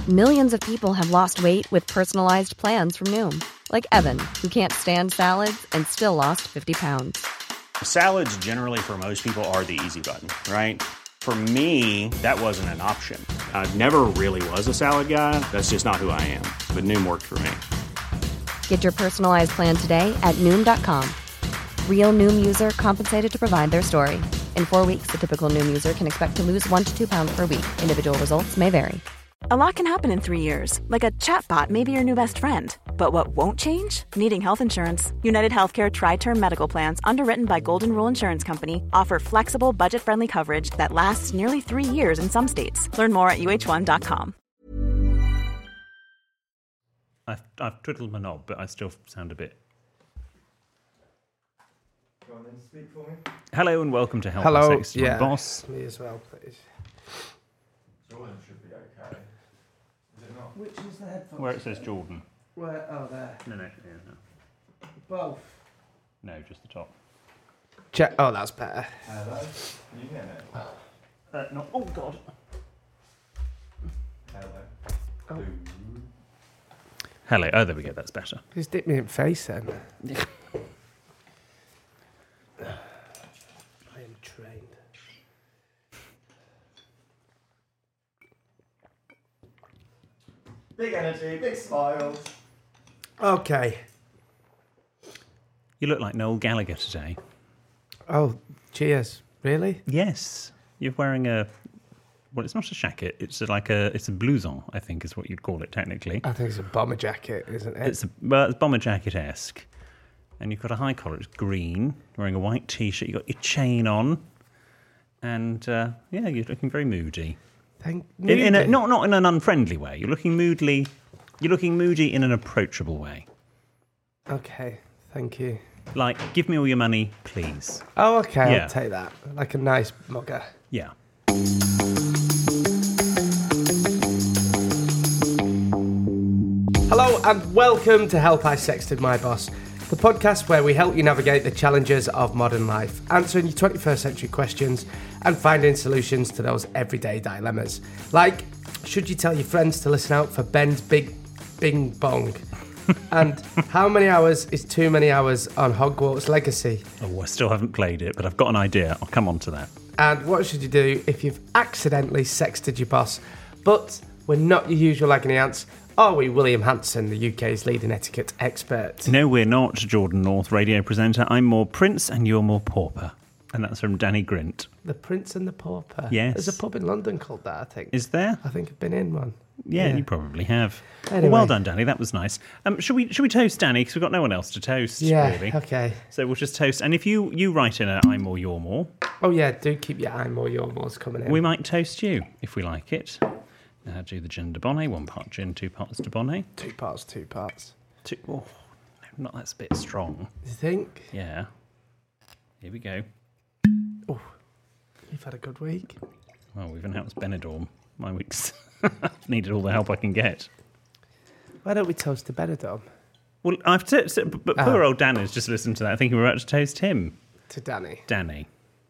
Millions of people have lost weight with personalized plans from Noom. Like Evan, who can't stand salads and still lost 50 pounds. Salads generally for most people are the easy button, right? For me, that wasn't an option. I never really was a salad guy. That's just not who I am. But Noom worked for me. Get your personalized plan today at Noom.com. Real Noom user compensated to provide their story. In 4 weeks, the typical Noom user can expect to lose 1 to 2 pounds per week. Individual results may vary. A lot can happen in 3 years, like a chatbot may be your new best friend. But what won't change? Needing health insurance. United Healthcare Tri-Term Medical Plans, underwritten by Golden Rule Insurance Company, offer flexible, budget-friendly coverage that lasts nearly 3 years in some states. Learn more at uh1.com. I've twiddled my knob, but I still sound a bit... Go on then, speak for me. Hello and welcome to Help Hello, I Sexted My Boss. Me as well, please. Jordan should be okay. Is it not? Which is the headphones? Where it says Jordan. Where? Oh, there. No, no. Both. No, just the top. Check. Oh, that's better. Hello? Can you hear me? No. Oh, God. Hello? Oh. Hello. Oh, there we go. That's better. Just dip me in the face then. I am trained. Big energy, big smiles. Okay. You look like Noel Gallagher today. Oh, cheers. Really? Yes. You're wearing a... Well, it's not a jacket. It's like a... It's a blouson, I think, is what you'd call it, technically. I think it's a bomber jacket, isn't it? It's bomber jacket-esque. And you've got a high collar. It's green. Wearing a white T-shirt. You've got your chain on. And, yeah, you're looking very moody. Not in an unfriendly way. You're looking moody in an approachable way. Okay, thank you. Like, give me all your money, please. Oh, okay, Yeah. I'll take that. Like a nice mugger. Yeah. Hello and welcome to Help I Sexted My Boss, the podcast where we help you navigate the challenges of modern life, answering your 21st century questions and finding solutions to those everyday dilemmas. Like, should you tell your friends to listen out for Ben's Big Bing Bong? And how many hours is too many hours on Hogwarts Legacy? Oh, I still haven't played it, but I've got an idea. I'll come on to that. And what should you do if you've accidentally sexted your boss, but we're not your usual agony ants? Are we William Hanson, the UK's leading etiquette expert? No, we're not, Jordan North, radio presenter. I'm more Prince and you're more Pauper. And that's from Danny Grint. The Prince and the Pauper. Yes. There's a pub in London called that, I think. Is there? I think I've been in one. Yeah, you probably have. Anyway. Well done, Danny. That was nice. Should we toast Danny? Because we've got no one else to toast, Yeah, really. okay. So we'll just toast. And if you write in a I'm more, you're more, Oh, yeah, do keep your I'm more, your more's coming in. we might toast you, if we like it. Now do the gin de bonnet. 1 part gin, 2 parts de bonnet. Two parts. Oh, no, not that's a bit strong. You think? Yeah. Here we go. Oh, you've had a good week. Well, we've announced Benidorm. My week's I've needed all the help I can get. Why don't we toast to Benidorm? Well, but poor old Dan has just listened to that, thinking we're about to toast him. To Danny. Danny.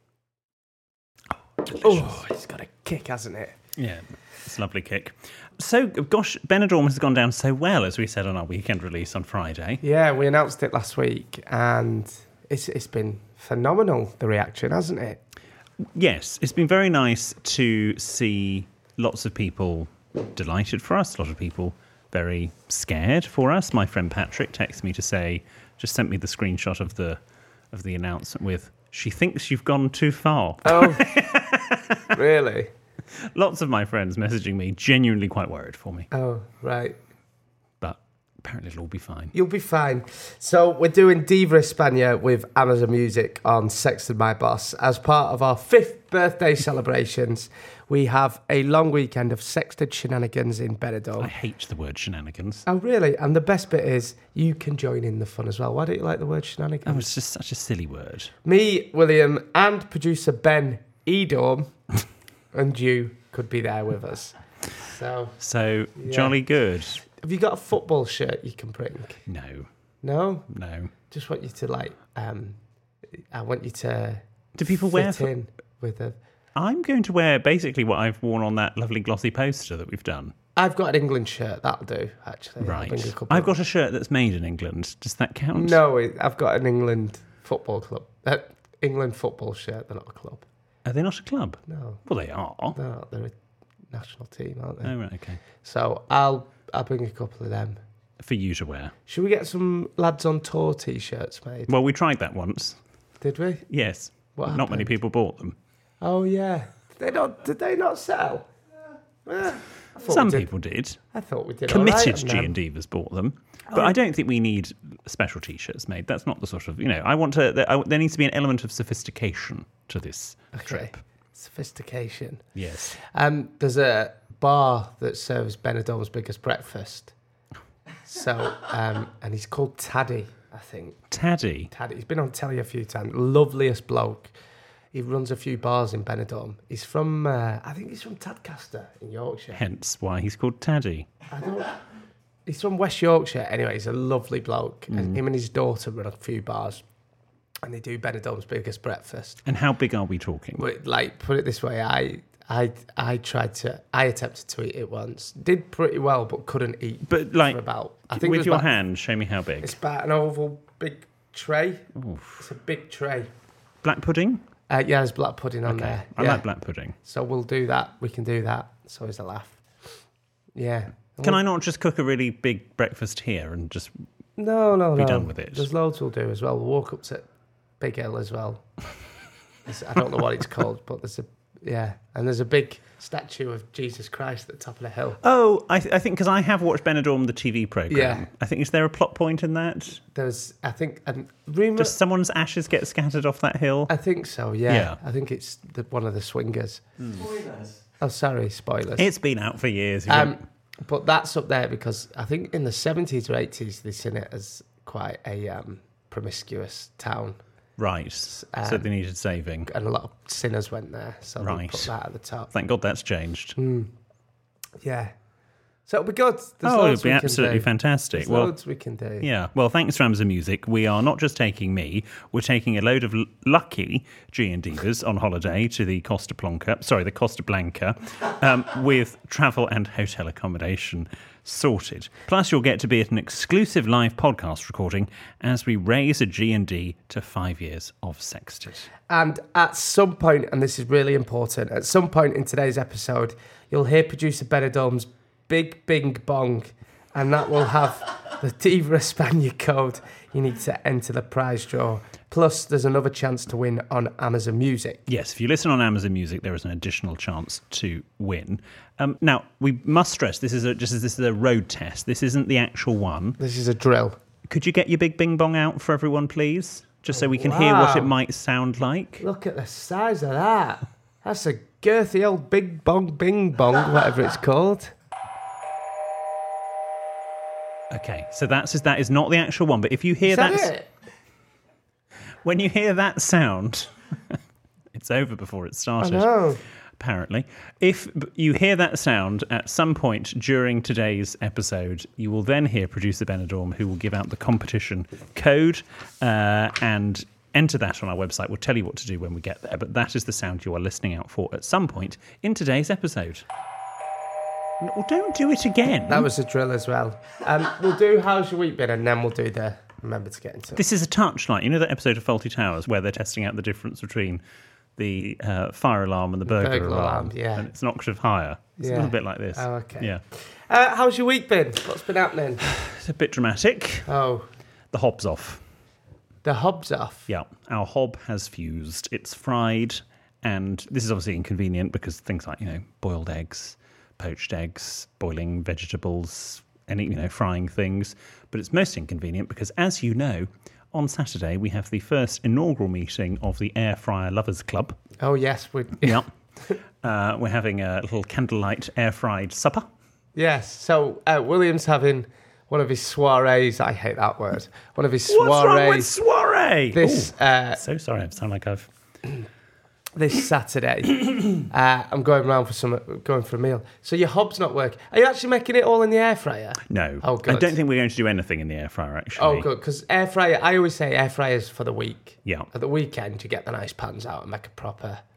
Oh, it's got a kick, hasn't it? Yeah, it's a lovely kick. So, gosh, Benidorm has gone down so well, as we said on our weekend release on Friday. Yeah, we announced it last week, and it's been phenomenal, the reaction, hasn't it? Yes, it's been very nice to see lots of people delighted for us, a lot of people very scared for us. My friend Patrick texted me to say, just sent me the screenshot of the announcement with, she thinks you've gone too far. Oh, really? Lots of my friends messaging me, genuinely quite worried for me. Oh, right. But apparently it'll all be fine. You'll be fine. So we're doing Diva España with Amazon Music on Sexted My Boss. As part of our 5th birthday celebrations, we have a long weekend of sexted shenanigans in Benidorm. I hate the word shenanigans. Oh, really? And the best bit is you can join in the fun as well. Why don't you like the word shenanigans? Oh, it's just such a silly word. Me, William, and producer Ben Edorm, and you could be there with us. So yeah. Jolly good. Have you got a football shirt you can bring? No. No? No. Just want you to I want you to Do people fit wear... in with a... I'm going to wear basically what I've worn on that lovely glossy poster that we've done. I've got an England shirt. That'll do, actually. Right. I'll bring a couple I've got a shirt that's made in England. Does that count? No, I've got an England football club. England football shirt. They're not a club. Are they not a club? No. Well, they are. No, they're a national team, aren't they? Oh, right, okay. So I'll bring a couple of them. For you to wear. Should we get some Lads on Tour T-shirts made? Well, we tried that once. Did we? Yes. What Not many happened? people bought them. Oh yeah. Did they not sell? I thought Some we did. people did. I thought we did. Committed all right on them. G&Divas bought them. But I don't think we need special T-shirts made. That's not the sort of, I want to, there needs to be an element of sophistication to this trip. Sophistication. Yes. There's a bar that serves Benidorm's biggest breakfast. So, and he's called Taddy, I think. Taddy. He's been on telly a few times. Loveliest bloke. He runs a few bars in Benidorm. He's from, I think he's from Tadcaster in Yorkshire. Hence why he's called Taddy. He's from West Yorkshire. Anyway, he's a lovely bloke. And him and his daughter run a few bars. And they do Benidorm's biggest breakfast. And how big are we talking? But, like, put it this way, I attempted to eat it once. Did pretty well, but couldn't eat But, like, for about... I think it with was your about- hand, show me how big. It's about an oval big tray. Oof. It's a big tray. Black pudding? Yeah, there's black pudding on there. I Yeah. like black pudding. So we'll do that. We can do that. It's always a laugh. Yeah. Can I not just cook a really big breakfast here and just... No. be done with it? There's loads we'll do as well. We'll walk up to Big Hill as well. I don't know what it's called, but there's a big statue of Jesus Christ at the top of the hill. Oh, I think because I have watched Benidorm, the TV programme. Yeah. I think, is there a plot point in that? There's, I think, a rumour... Does someone's ashes get scattered off that hill? I think so, yeah. Yeah. I think it's one of the swingers. Spoilers. Oh, sorry, spoilers. It's been out for years. You don't- But that's up there because I think in the 70s or 80s they seen it as quite a promiscuous town. Right. So they needed saving. And a lot of sinners went there, so they Right. put that at the top. Thank God that's changed. Yeah. So it'll be good. There's Oh, loads it'll be we can absolutely do. fantastic. There's Well, loads we can do. yeah. Well, thanks to Amazon Music, we are not just taking me, we're taking a load of lucky G&Divas on holiday to the Costa Blanca, with travel and hotel accommodation sorted. Plus, you'll get to be at an exclusive live podcast recording as we raise a G&D to 5 years of Sexted. And at some point, and this is really important, at some point in today's episode, you'll hear producer Benidorm's Big Bing Bong, and that will have the Diva España code you need to enter the prize draw. Plus, there's another chance to win on Amazon Music. Yes, if you listen on Amazon Music, there is an additional chance to win. Now, we must stress, this is a road test. This isn't the actual one. This is a drill. Could you get your Big Bing Bong out for everyone, please? Just so we can hear what it wow. might sound like. Look at the size of that. That's a girthy old Big Bong Bing Bong, whatever it's called. Okay, so that is not the actual one, but if you hear Is that it? when you hear that sound, it's over before it I started. know. Apparently, if you hear that sound at some point during today's episode, you will then hear producer Benidorm, who will give out the competition code and enter that on our website. We'll tell you what to do when we get there, but that is the sound you are listening out for at some point in today's episode. No, don't do it again. That was a drill as well. We'll do How's Your Week Been, and then we'll do the Remember to Get Into It. This is a touchlight. You know that episode of Fawlty Towers where they're testing out the difference between the fire alarm and the burglar alarm? Yeah. And it's an octave higher. It's a Yeah. little bit like this. Oh, okay. Yeah. How's your week been? What's been happening? It's a bit dramatic. Oh, The hob's off. the hob's off. Yeah. Our hob has fused. It's fried. And this is obviously inconvenient because things like, boiled eggs, poached eggs, boiling vegetables, frying things. But it's most inconvenient because, as you know, on Saturday we have the first inaugural meeting of the Air Fryer Lovers Club. Oh, yes. Yeah. We're having a little candlelight air-fried supper. Yes. So William's having one of his soirees. I hate that word. One of his What's wrong with soirees. soiree? This So sorry, I sound like I've... this Saturday. I'm going for a meal. So your hob's not working. Are you actually making it all in the air fryer? No. Oh, good. I don't think we're going to do anything in the air fryer, actually. Oh, good. Because air fryer, I always say air fryers for the week. Yeah. At the weekend, you get the nice pans out and make a proper... Well,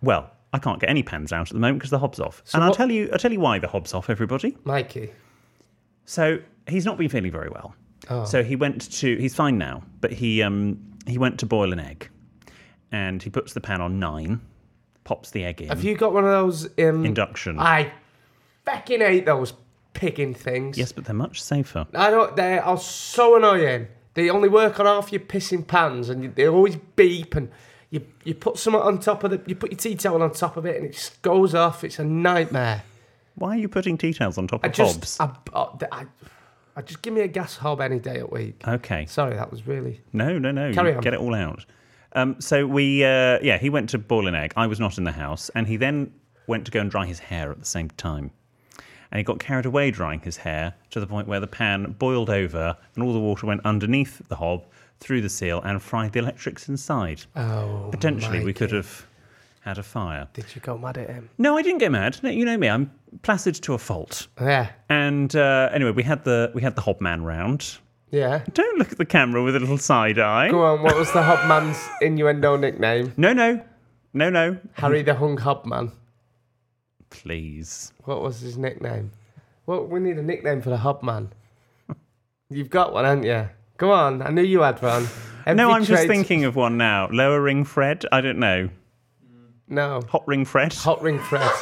I can't get any pans out at the moment because the hob's off. So and what- I'll tell you why the hob's off, everybody. Mikey. So he's not been feeling very well. Oh. So he's fine now, but he went to boil an egg, and he puts the pan on 9, pops the egg in. Have you got one of those Induction. I fucking hate those pigging things. Yes, but they're much safer. I don't. They are so annoying. They only work on half your pissing pans, and they always beep. And you put something on top of you put your tea towel on top of it, and it just goes off. It's a nightmare. Why are you putting tea towels on top of hobs? I just give me a gas hob any day a week. Okay. Sorry, that was really. No. Carry You on. Get it all out. So he went to boil an egg. I was not in the house, and he then went to go and dry his hair at the same time. And he got carried away drying his hair to the point where the pan boiled over and all the water went underneath the hob, through the seal, and fried the electrics inside. Oh, Potentially, we Mikey. could have had a fire. Did you go mad at him? No, I didn't get mad. No, you know me, I'm placid to a fault. Yeah. And anyway, we had the hob man round. Yeah. Don't look at the camera with a little side eye. Go on. What was the hobman's innuendo nickname? No. Harry the Hung Hobman. Please. What was his nickname? Well, we need a nickname for the hobman. You've got one, haven't you? Go on. I knew you had one. No, Every I'm just trade- thinking of one now. Lower ring Fred? I don't know. No. Hot ring Fred? Hot ring Fred.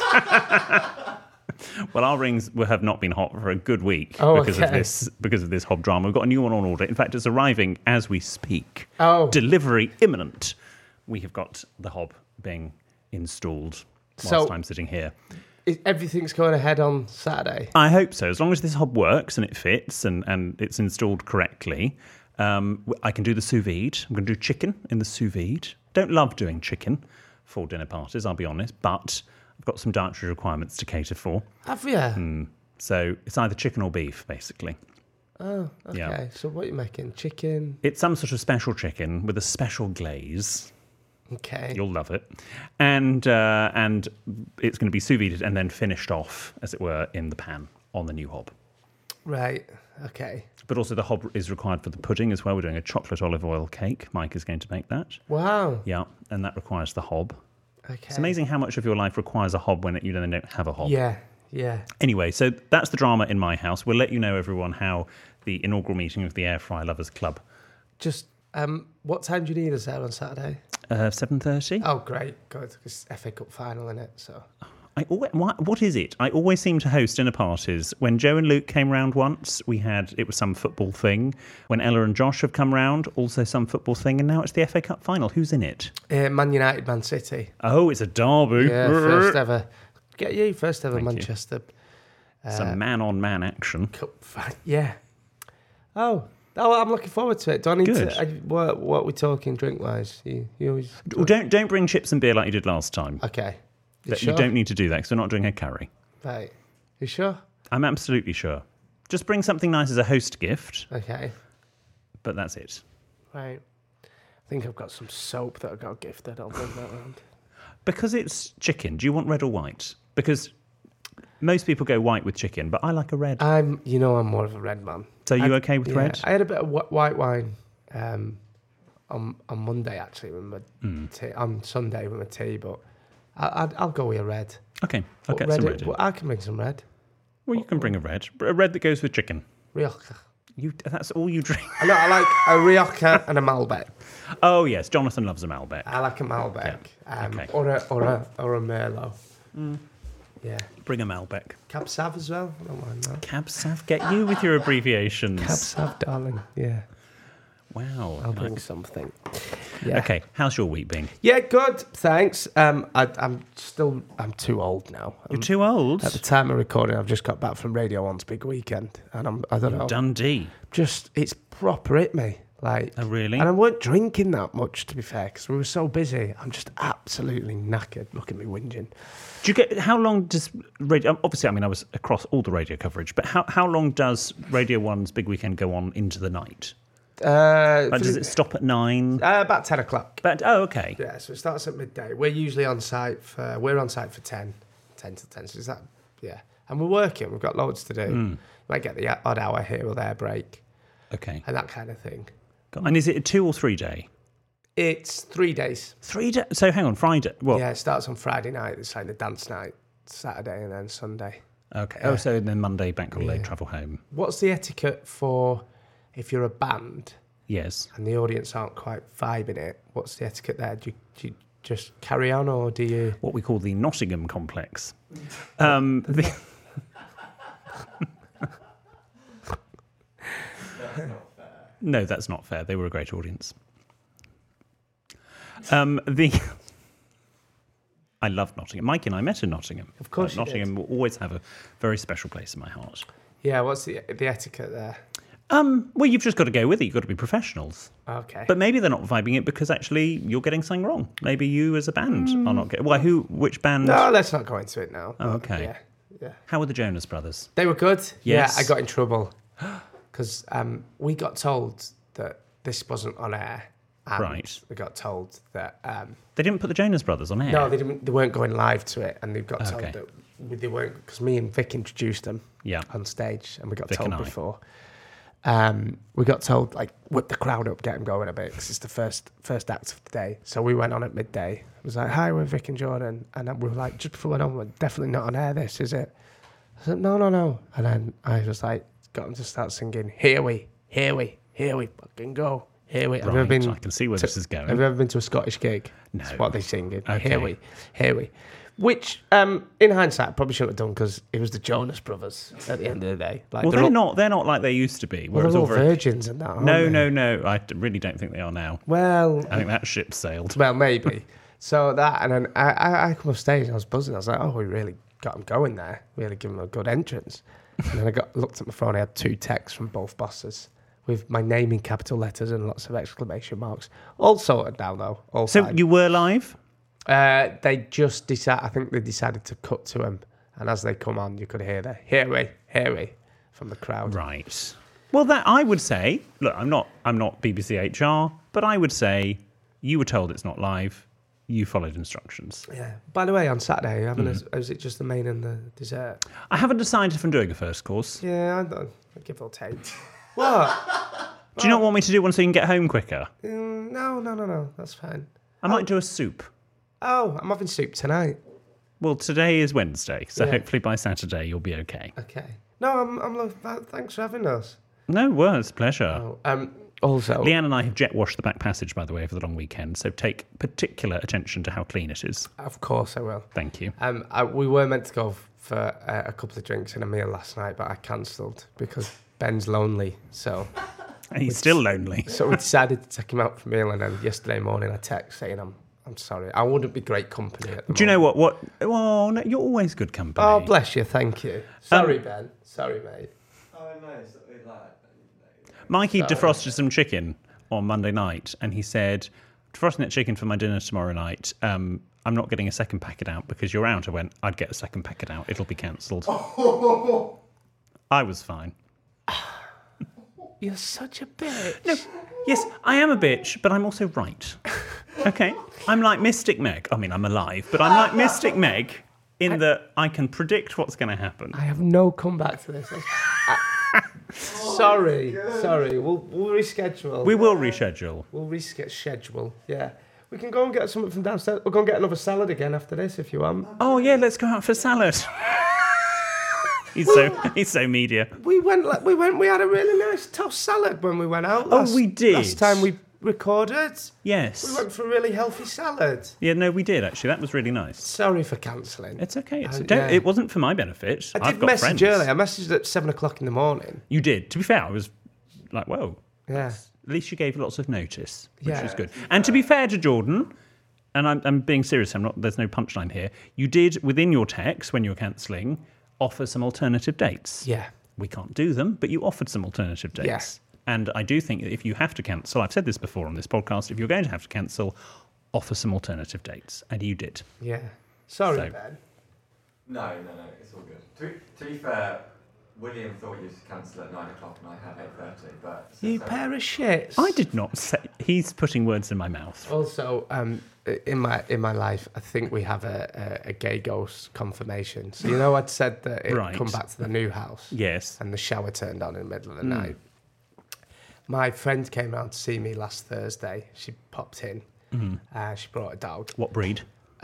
Well, our rings have not been hot for a good week Oh, because of this hob drama. We've got a new one on order. In fact, it's arriving as we speak. Oh. Delivery imminent. We have got the hob being installed whilst So- I'm sitting here. Everything's going ahead on Saturday. I hope so. As long as this hob works and it fits and it's installed correctly, I can do the sous vide. I'm going to do chicken in the sous vide. Don't love doing chicken for dinner parties, I'll be honest, but I've got some dietary requirements to cater for. Have you? So it's either chicken or beef, basically. Oh, okay. Yeah. So what are you making? Chicken? It's some sort of special chicken with a special glaze. Okay. You'll love it. And it's going to be sous vide and then finished off, as it were, in the pan on the new hob. Right. Okay. But also the hob is required for the pudding as well. We're doing a chocolate olive oil cake. Mike is going to make that. Wow. Yeah, and that requires the hob. Okay. It's amazing how much of your life requires a hob when you then don't have a hob. Yeah. Anyway, so that's the drama in my house. We'll let you know, everyone, how the inaugural meeting of the Air Fry Lovers Club. Just, what time do you need us there on Saturday? 7:30. Oh, great. Good. It's FA Cup final, innit? So. What is it? I always seem to host dinner parties. When Joe and Luke came round once, it was some football thing. When Ella and Josh have come round, also some football thing. And now it's the FA Cup final. Who's in it? Man United, Man City. Oh, it's a derby. Yeah, first ever. Get you, first ever Thank you. Manchester Some man-on-man action. Cup. Yeah. Oh, I'm looking forward to it. Do I need Good. to? What are we talking drink-wise? You always. Well, don't bring chips and beer like you did last time. Okay. You You sure? don't need to do that because we're not doing a curry. Right. You sure? I'm absolutely sure. Just bring something nice as a host gift, Okay. but that's it. Right. I think I've got some soap that I got gifted. I'll bring that round. Because it's chicken, do you want red or white? Because most people go white with chicken, but I like a red. I'm more of a red man. So you okay with red? I had a bit of white wine on Monday actually with my tea, on Sunday with my tea, but I'll go with a red. Okay, I'll But get some red in. Well, I can bring some red. Well, you can bring a red that goes with chicken. Rioja. That's all you drink. I like a Rioja and a Malbec. Oh yes, Jonathan loves a Malbec. I like a Malbec. Yeah. Okay. Or a Merlot. Yeah. Bring a Malbec. Cab Sav as well. I don't mind that. Cab Sav, get you with your abbreviations. Cab Sav, darling. Yeah. Wow. I'll bring something. Yeah. Okay, how's your week been? Yeah, good. Thanks. I'm too old now. You're too old. At the time of recording, I've just got back from Radio 1's big weekend, and I don't know. Dundee. Just it's proper hit me. Like, Oh, really? And I weren't drinking that much, to be fair, because we were so busy. I'm just absolutely knackered. Look at me whinging. Do you get how long does radio? Obviously, I mean, I was across all the radio coverage, but how long does Radio 1's big weekend go on into the night? Does it stop at 9? About 10 o'clock. But okay. Yeah, so it starts at midday. We're usually on site for 10 till 10. So is that, yeah. And we're working. We've got loads to do. You might get the odd hour here or there break Okay. and that kind of thing. And is it a 2 or 3 day? It's 3 days. 3 days. So hang on, Friday. What? Yeah, it starts on Friday night. It's like the dance night, Saturday, and then Sunday. Okay. Oh, so then Monday, bank holiday, travel home. What's the etiquette for if you're a band Yes. and the audience aren't quite vibing it? What's the etiquette there? Do you just carry on, or do you... What we call the Nottingham complex. No, that's not fair. They were a great audience. I love Nottingham. Mike and I met in Nottingham. Of course you Nottingham will always have a very special place in my heart. Yeah, what's the etiquette there? Well, you've just got to go with it. You've got to be professionals. Okay. But maybe they're not vibing it because actually you're getting something wrong. Maybe you as a band are not getting... Why, which band? No, let's not go into it now. Oh, okay. Yeah. How were the Jonas Brothers? They were good. Yes. Yeah, I got in trouble because we got told that this wasn't on air. And Right. we got told that... They didn't put the Jonas Brothers on air? no, they didn't. They weren't going live to it, and they got told Okay. that they weren't, because me and Vic introduced them Yeah. on stage, and we got Vic told and I. before. We got told, like, whip the crowd up, get them going a bit, because it's the first act of the day. So we went on at midday. It was like, hi, we're Vic and Jordan. And then we were like, just before we went on, we're definitely not on air, this, is it? I said, no. And then I was like, got them to start singing, here we fucking go. Here we. Right, I can see where this is going. Have you ever been to a Scottish gig? No. That's what they sing. Okay. Here we. Which, in hindsight, I probably shouldn't have done because it was the Jonas Brothers at the end of the day. Like, Well, they're not like they used to be. Well, Whereas they're all all very... virgins and that, aren't No. they? I really don't think they are now. Well, I think that ship sailed. well, maybe. So that, and then I come off stage and I was buzzing. I was like, oh, we really got them going there. Really give them a good entrance. And then I looked at my phone. I had 2 texts from both bosses with my name in capital letters and lots of exclamation marks. All sorted now, though. All So fine. you were live? They just decided. I think they decided to cut to him, and as they come on, you could hear the "Here we" from the crowd. Right. Well, that I would say. Look, I'm not BBC HR, but I would say you were told it's not live. You followed instructions. Yeah. By the way, on Saturday, is it just the main and the dessert? I haven't decided if I'm doing a first course. Yeah, I don't. Give or take. What? Do you not want me to do one so you can get home quicker? No. That's fine. I might do a soup. Oh, I'm having soup tonight. Well, today is Wednesday, so Yeah. hopefully by Saturday you'll be okay. Okay. No, thanks for having us. No, well, it's a pleasure. Also, Leanne and I have jet washed the back passage, by the way, over the long weekend, so take particular attention to how clean it is. of course I will. Thank you. We were meant to go for a couple of drinks and a meal last night, but I cancelled because Ben's lonely. So He's still lonely. we decided to take him out for a meal, and then yesterday morning I text saying I'm sorry. I wouldn't be great company at the Do you know moment. what? Oh, no, you're always good company. Oh, bless you. Thank you. Sorry, Ben. Sorry, mate. Oh no, it's like Mikey defrosted some chicken on Monday night, and he said, defrosting that chicken for my dinner tomorrow night. I'm not getting a second packet out because you're out. I went, I'd get a second packet out. It'll be cancelled. I was fine. You're such a bitch. No, yes, I am a bitch, but I'm also right. Okay? I'm like Mystic Meg. I mean, I'm alive, but I'm like Mystic Meg in that I can predict what's going to happen. I have no comeback to this. Sorry. We'll reschedule. We will reschedule. We'll reschedule. Yeah. We can go and get something from downstairs. We'll go and get another salad again after this if you want. Oh, yeah, let's go out for salad. He's so media. We had a really nice tossed salad when we went out. We did. Last time we recorded. Yes. We went for a really healthy salad. Yeah, no, we did, actually. That was really nice. Sorry for cancelling. It's okay. Yeah. It wasn't for my benefit. I I've did got message friends. early. I messaged at 7 o'clock in the morning. You did. To be fair, I was like, whoa. Yeah. At least you gave lots of notice, which Yeah. was good. And to be fair to Jordan, and I'm being serious, there's no punchline here, you did, within your text, when you were cancelling, offer some alternative dates. Yeah. We can't do them, but you offered some alternative dates. Yes. And I do think that if you have to cancel, I've said this before on this podcast, if you're going to have to cancel, offer some alternative dates. And you did. Yeah. Sorry, So- Ben. no, it's all good. To be fair, William thought you should cancel at 9 o'clock and I had 8:30, but... You pair of shits. I did not say... He's putting words in my mouth. Also, in my life, I think we have a gay ghost confirmation. So, you know, I'd said that it'd Right. come back to the new house. Yes. And the shower turned on in the middle of the night. My friend came round to see me last Thursday. She popped in. She brought a dog. What breed?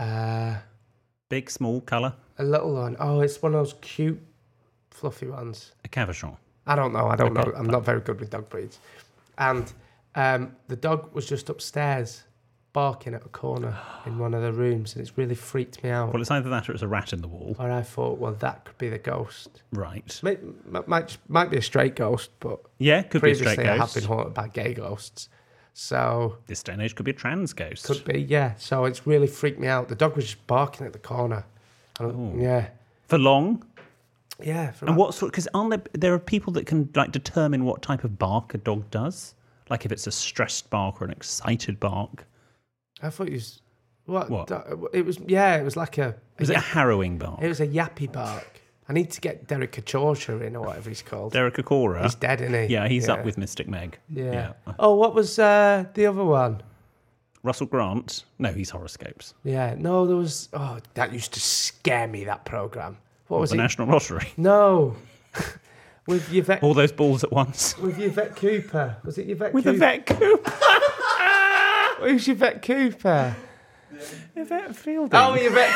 Big, small, colour? A little one. Oh, it's one of those cute, fluffy ones. A Cavachon. I don't know. Okay. Know. I'm not very good with dog breeds. And the dog was just upstairs barking at a corner in one of the rooms, and it's really freaked me out. Well, it's either that or it's a rat in the wall. Where I thought, well, that could be the ghost. Right. Might be a straight ghost, but Yeah, could be a straight previously I have ghost. been haunted by gay ghosts. So This day and age could be a trans ghost. could be, yeah. So it's really freaked me out. The dog was just barking at the corner. Yeah. For long? Yeah. And what sort? Because there are people that can like determine what type of bark a dog does, like if it's a stressed bark or an excited bark. I thought it was what? What? It was it was like a Was it a harrowing bark? it was a yappy bark. I need to get Derek Kachorcha in or whatever he's called. Derek Akora. He's dead, isn't he? Yeah, he's up with Mystic Meg. Yeah. Oh, what was the other one? Russell Grant. No, he's horoscopes. Yeah. No, there was. Oh, that used to scare me. That program. What was The it? National Lottery. No. With Yvette. All those balls at once. With Yvette Cooper. Was it Yvette With Cooper? Yvette Cooper. Who's Yvette Cooper? Yvette Fielding. Oh, Yvette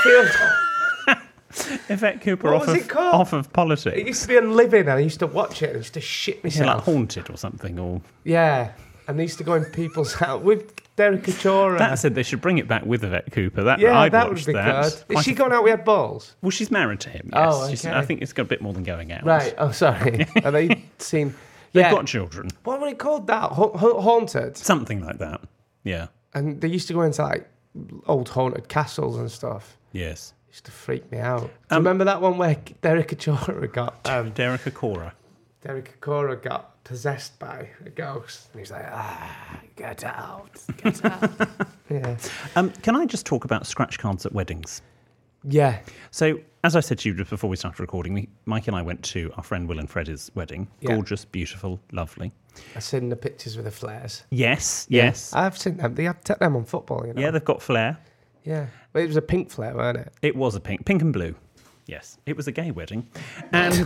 Field. Yvette Cooper What off was of it called? off of It politics. used to be on Living, and I used to watch it, and I used to shit Yeah, myself. like Haunted or something. Or Yeah. And I used to go in people's house with Derek Kachora. that said, they should bring it back with Yvette Cooper. That Yeah, I'd that would watch be that. good. Is Quite she a- going out with Ed Balls? Well, she's married to him. Yes. Oh, She's- okay. I think it's got a bit more than going out. Right. Oh, sorry. Are they seen? They've Yeah. got children. What were it called? That haunted. Something like that. Yeah. And they used to go into like old haunted castles and stuff. Yes. It used to freak me out. Do you remember that one where Derek Kachora got Derek Akora. Derek Kachora got possessed by a ghost, and he's like, get out, get out. Yeah. Can I just talk about scratch cards at weddings? Yeah. So, as I said to you just before we started recording, Mike and I went to our friend Will and Freddie's wedding. Yeah. Gorgeous, beautiful, lovely. I've seen the pictures with the flares. Yes, yes. I've seen them. They have them on football, you know. Yeah, they've got flair. Yeah. But it was a pink flare, weren't it? It was a pink and blue. Yes, it was a gay wedding. And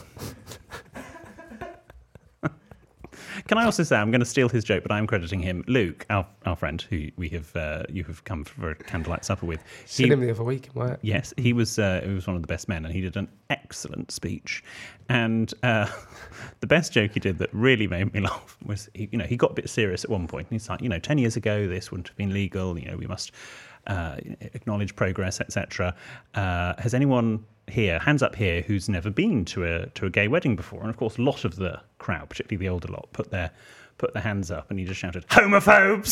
can I also say, I'm going to steal his joke, but I'm crediting him. Luke, our friend, who you have come for a candlelight supper with. Seen him the other week in work. Yes, he was one of the best men, and he did an excellent speech. And the best joke he did that really made me laugh was, he got a bit serious at one point. And he's like, 10 years ago, this wouldn't have been legal. We must acknowledge progress, etc. Has anyone here, hands up here, who's never been to a gay wedding before? And of course, a lot of the crowd, particularly the older lot, put their hands up, and he just shouted, "Homophobes!"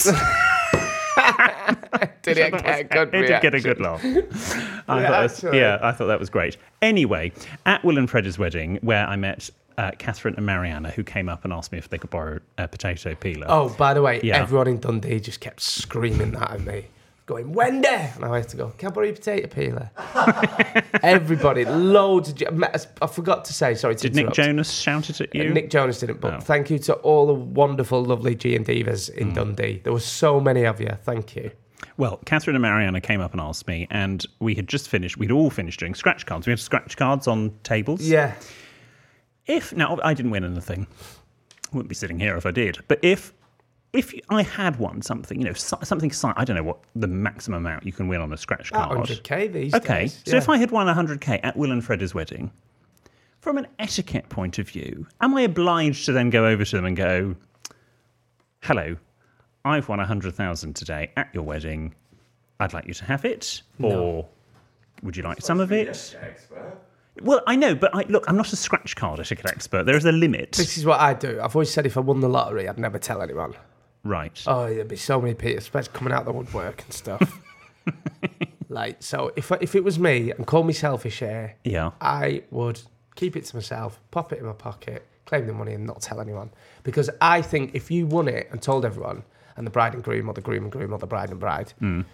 Did it get a good It did get a good reaction? laugh. I thought that was great. Anyway, at Will and Freddie's wedding, where I met Catherine and Mariana, who came up and asked me if they could borrow a potato peeler. Oh, by the way, Yeah. everyone in Dundee just kept screaming that at me. Going, Wendy! And I had to go, can I borrow your potato peeler? Everybody, loads of... I forgot to say, sorry to Did Nick interrupt. Jonas shout it at you? Nick Jonas didn't, but Oh. thank you to all the wonderful, lovely G and Divas in Dundee. There were so many of you. Thank you. Well, Catherine and Mariana came up and asked me, and we'd all finished doing scratch cards. We had scratch cards on tables. Yeah. Now, I didn't win anything. Wouldn't be sitting here if I did. But if I had won something, something, I don't know what the maximum amount you can win on a scratch About card. 100k these Okay, days. so if I had won 100k at Will and Freddie's wedding, from an etiquette point of view, am I obliged to then go over to them and go, "Hello, I've won 100,000 today at your wedding. I'd like you to have it, or would you like some of it?" Expert. Well, I know, but I'm not a scratch card etiquette expert. There is a limit. This is what I do. I've always said if I won the lottery, I'd never tell anyone. Right. Oh, there'd be so many people, especially coming out of the woodwork and stuff. So if it was me, and call me selfish here, Yeah. I would keep it to myself, pop it in my pocket, claim the money and not tell anyone. Because I think if you won it and told everyone, and the bride and groom, or the groom and groom, or the bride and bride,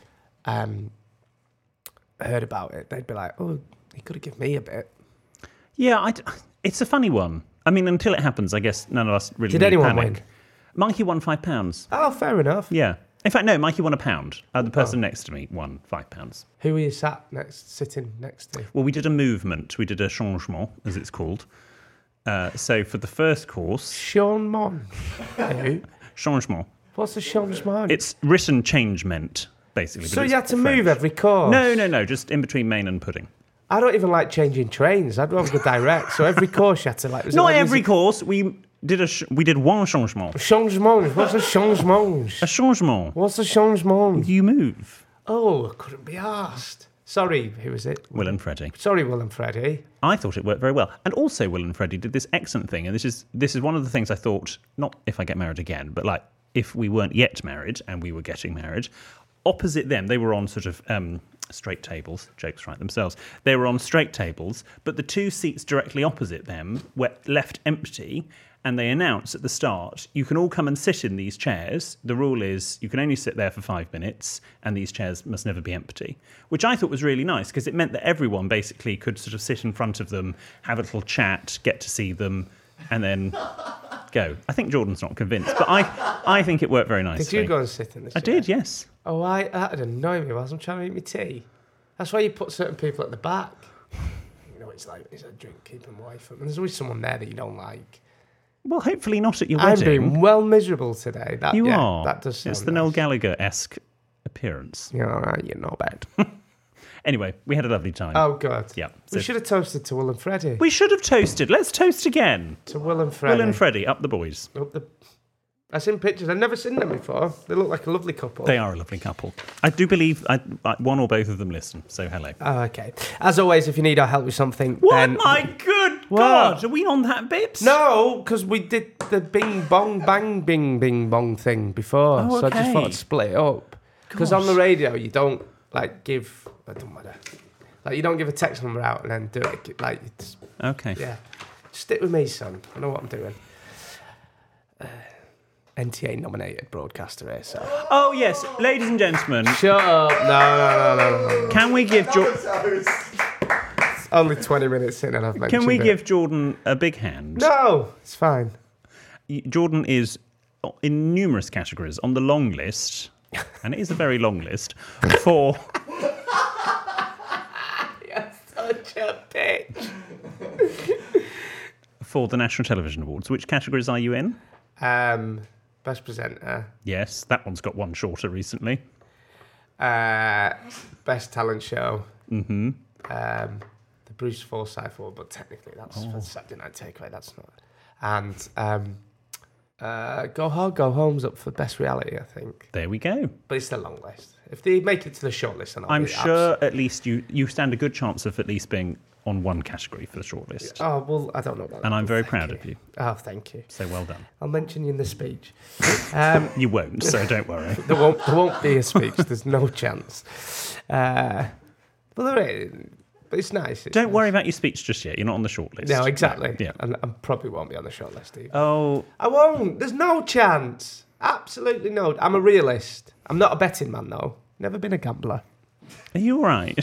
heard about it, they'd be like, oh, he could have given me a bit. Yeah, it's a funny one. I mean, until it happens, I guess none of us really Did need anyone panic. win? Mikey won £5. Oh, fair enough. Yeah. In fact, no, Mikey won £1. The person next to me won £5. Who were you sitting next to? Well, we did a movement. We did a changement, as it's called. So for the first course, Changement. Who? changement. What's a changement? It's written changement, basically. So but you it's had to move French. every course? No, just in between main and pudding. I don't even like changing trains. I'd rather go direct. So every course you had to like... was it Not like every music- course. We did one changement. Changement. What's a changement? A changement. What's a changement? You move. Oh, I couldn't be asked. Sorry, who was it? Will and Freddie. Sorry, Will and Freddie. I thought it worked very well. And also Will and Freddie did this excellent thing. And this is one of the things I thought, not if I get married again, but like if we weren't yet married and we were getting married, opposite them, they were on sort of straight tables. Jokes write themselves. They were on straight tables, but the two seats directly opposite them were left empty. And they announced at the start, you can all come and sit in these chairs. The rule is you can only sit there for 5 minutes and these chairs must never be empty, which I thought was really nice because it meant that everyone basically could sort of sit in front of them, have a little chat, get to see them, and then go. I think Jordan's not convinced, but I think it worked very nicely. Did you go and sit in the chair? I did, yes. Oh, that would annoy me whilst I'm trying to eat my tea. That's why you put certain people at the back. You know, it's like, it's a drink, keep them away from them. There's always someone there that you don't like. Well, hopefully not at your I'm wedding. being well miserable today. You are. That does sound It's the nice. Noel Gallagher-esque appearance. You're all right, you're not bad. Anyway, we had a lovely time. Oh, good. Yeah. We So should have toasted to Will and Freddie. we should have toasted. Let's toast again. To Will and Freddie. Will and Freddie, up the boys. I've seen pictures. I've never seen them before. They look like a lovely couple. They are a lovely couple. I do believe one or both of them listen, so hello. Oh, okay. As always, if you need our help with something, What? then... My good What? God! Are we on that bit? No, because we did the bing bong bang bing bing bong thing before, Oh, so I just okay. thought I'd split it up. Because on the radio, you don't like give. It don't matter. Like you don't give a text number out and then do it. Like it's, Okay. yeah, stick with me, son. I know what I'm doing. NTA nominated broadcaster here, so Oh, yes. Ladies and gentlemen, shut up. No. can we give Only 20 minutes in, and I've mentioned Can we it. give Jordan a big hand? No, it's fine. Jordan is in numerous categories on the long list, and it is a very long list, for You're such a bitch. for the National Television Awards. Which categories are you in? Best presenter. Yes, that one's got one shorter recently. Best talent show. Mm-hmm. The Bruce Forsyth Award, but technically that's for Saturday Night Takeaway. That's not. And Go Hard, Go Home's up for best reality, I think. There we go. But it's a long list. If they make it to the short list, then I'll I'm be sure at least you stand a good chance of at least being on one category for the shortlist. Oh, well, I don't know about that. And I'm very Thank proud of you. Oh, thank you. So well done. I'll mention you in the speech. You won't, so don't worry. There won't be a speech. There's no chance. But it's nice. It's Don't nice. worry about your speech just yet. You're not on the shortlist. No, exactly. Yeah. And I probably won't be on the short list either. Oh, I won't. There's no chance. Absolutely no. I'm a realist. I'm not a betting man, though. Never been a gambler. are you all right?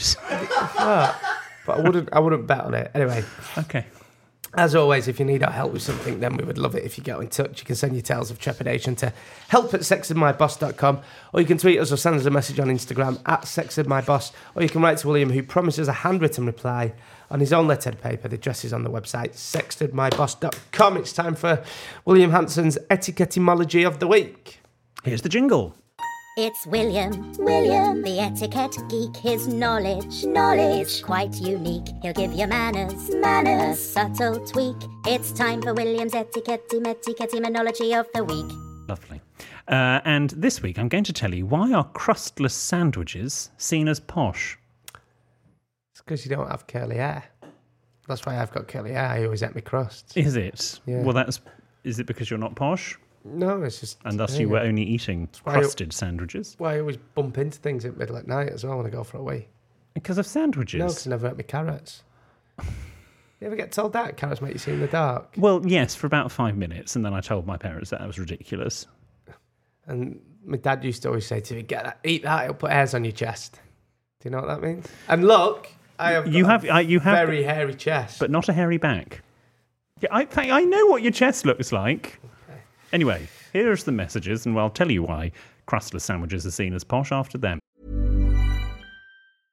But I wouldn't bet on it. Anyway, Okay. as always, if you need our help with something, then we would love it if you get in touch. You can send your tales of trepidation to help@sexedmyboss.com, or you can tweet us or send us a message on Instagram @sexedmyboss, or you can write to William, who promises a handwritten reply on his own lettered paper. The address is on the website sexedmyboss.com. It's time for William Hanson's Etiquettemology of the Week. Here's the jingle. It's William, the etiquette geek. His knowledge is quite unique. He'll give you manners, a subtle tweak. It's time for William's etiquettemology of the week. Lovely. And this week I'm going to tell you why are crustless sandwiches seen as posh? It's because you don't have curly hair. That's why I've got curly hair. I always eat my crusts. Is it? Yeah. Well, is it because you're not posh? No, it's just... And thus yeah. you were only eating why crusted sandwiches? Why I always bump into things at middle at night as well when I go for a wee. Because of sandwiches? No, because I never ate my carrots. You ever get told that carrots make you see in the dark? Well, yes, for about 5 minutes, and then I told my parents that was ridiculous. And my dad used to always say to me, eat that, it'll put hairs on your chest. Do you know what that means? And look, I have You have very hairy chest. but not a hairy back. Yeah, I know what your chest looks like. Okay. Anyway, here's the messages, and I'll tell you why crustless sandwiches are seen as posh after them.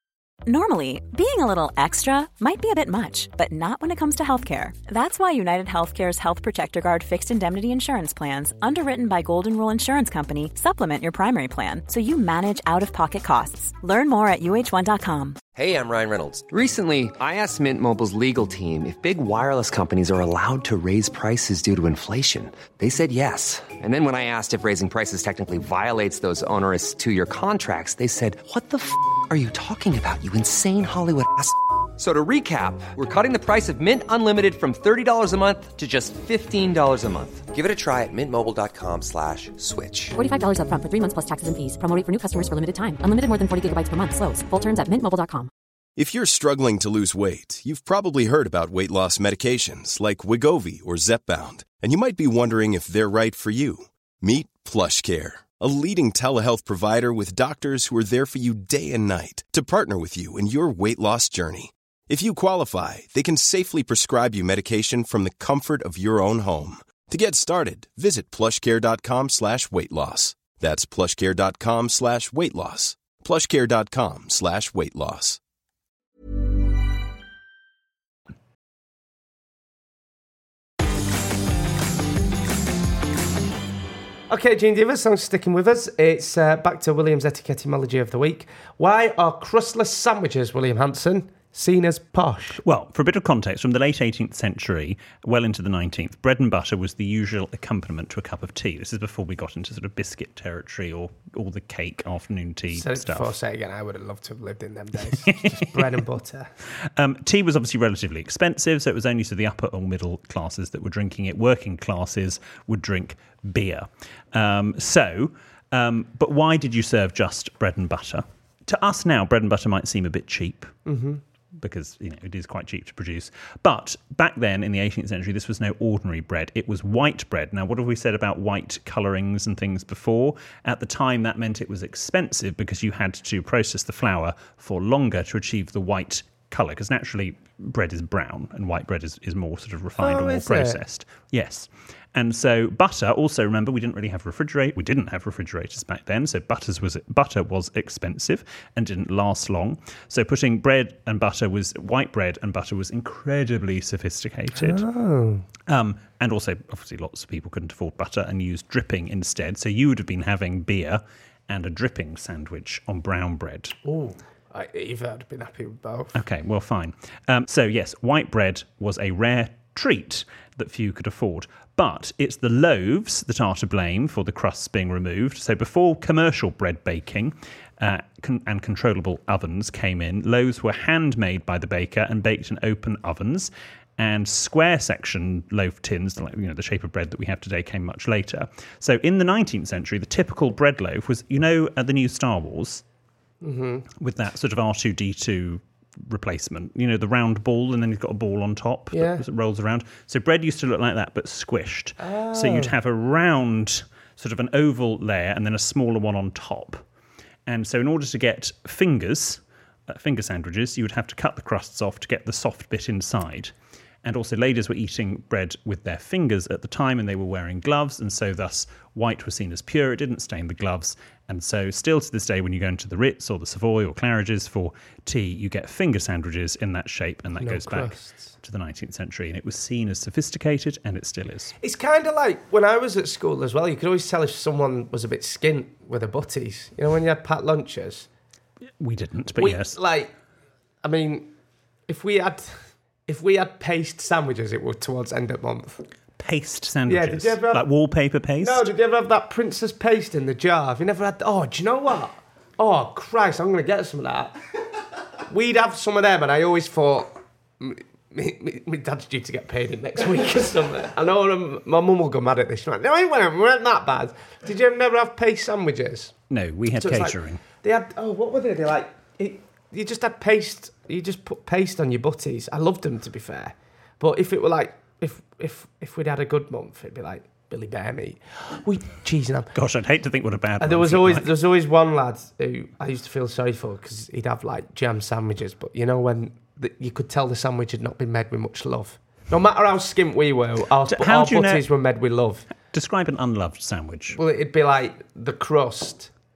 Normally, being a little extra might be a bit much, but not when it comes to healthcare. That's why United Healthcare's Health Protector Guard fixed indemnity insurance plans, underwritten by Golden Rule Insurance Company, supplement your primary plan so you manage out-of-pocket costs. Learn more at uh1.com. Hey, I'm Ryan Reynolds. Recently, I asked Mint Mobile's legal team if big wireless companies are allowed to raise prices due to inflation. They said yes. And then when I asked if raising prices technically violates those onerous two-year contracts, they said, "What the f*** are you talking about, you insane Hollywood ass?" So to recap, we're cutting the price of Mint Unlimited from $30 a month to just $15 a month. Give it a try at mintmobile.com/switch. $45 up front for 3 months plus taxes and fees. Promo rate for new customers for limited time. Unlimited more than 40 gigabytes per month. Slows full terms at mintmobile.com. If you're struggling to lose weight, you've probably heard about weight loss medications like Wegovy or Zepbound, and you might be wondering if they're right for you. Meet PlushCare, a leading telehealth provider with doctors who are there for you day and night to partner with you in your weight loss journey. If you qualify, they can safely prescribe you medication from the comfort of your own home. To get started, visit plushcare.com/weightloss. That's plushcare.com/weightloss. plushcare.com/weightloss. Okay, Gene Divas, thanks for sticking with us. It's back to William's Etiketymology of the Week. Why are crustless sandwiches, William Hanson, seen as posh? Well, for a bit of context, from the late 18th century, well into the 19th, bread and butter was the usual accompaniment to a cup of tea. This is before we got into sort of biscuit territory or all the cake afternoon tea stuff. Before, say again, I would have loved to have lived in them days. Just bread and butter. Tea was obviously relatively expensive, so it was only to the upper or middle classes that were drinking it. Working classes would drink beer. But why did you serve just bread and butter? To us now, bread and butter might seem a bit cheap. Mm-hmm. Because it is quite cheap to produce. But back then, in the 18th century, this was no ordinary bread. It was white bread. Now, what have we said about white colourings and things before? At the time, that meant it was expensive because you had to process the flour for longer to achieve the white colour. Because naturally, bread is brown and white bread is more sort of refined or more processed. Yes. And so butter, also remember, we didn't have refrigerators back then, so butter was expensive and didn't last long. So putting white bread and butter was incredibly sophisticated. Oh. And also, obviously, lots of people couldn't afford butter and used dripping instead. So you would have been having beer and a dripping sandwich on brown bread. Oh. Eva would have been happy with both. Okay, well, fine. So yes, white bread was a rare treat that few could afford. But it's the loaves that are to blame for the crusts being removed. So before commercial bread baking and controllable ovens came in, loaves were handmade by the baker and baked in open ovens. And square section loaf tins, the shape of bread that we have today, came much later. So in the 19th century, the typical bread loaf was, the new Star Wars, with that sort of R2-D2 replacement, the round ball, and then you've got a ball on top that rolls around. So bread used to look like that, but squished. Oh. So you'd have a round, sort of an oval layer, and then a smaller one on top. And so in order to get finger sandwiches, you would have to cut the crusts off to get the soft bit inside. And also ladies were eating bread with their fingers at the time, and they were wearing gloves, and so thus white was seen as pure. It didn't stain the gloves. And so still to this day, when you go into the Ritz or the Savoy or Claridge's for tea, you get finger sandwiches in that shape, and that goes crusts back to the 19th century. And it was seen as sophisticated, and it still is. It's kind of like when I was at school as well, you could always tell if someone was a bit skint with the butties. When you had packed lunches? We didn't, but yes. If we had paste sandwiches, it was towards end of month. Paste sandwiches? Yeah, did you ever have... Like wallpaper paste? No, did you ever have that Princess paste in the jar? Have you never had... Oh, do you know what? Oh, Christ, I'm going to get some of that. We'd have some of them, and I always thought, my dad's due to get paid in next week or something. I know my mum will go mad at this. She's like, no, it weren't that bad. Did you never have paste sandwiches? No, we had catering. They had... Oh, what were they? They you just had paste... You just put paste on your butties. I loved them, to be fair. But if it were like... If we'd had a good month, it'd be like Billy Bear meat. Cheese and ham. Gosh, I'd hate to think what a bad. And there was always one lad who I used to feel sorry for because he'd have like jam sandwiches, but when you could tell the sandwich had not been made with much love. No matter how skint we were, our butties were made with love. Describe an unloved sandwich. Well, it'd be like the crust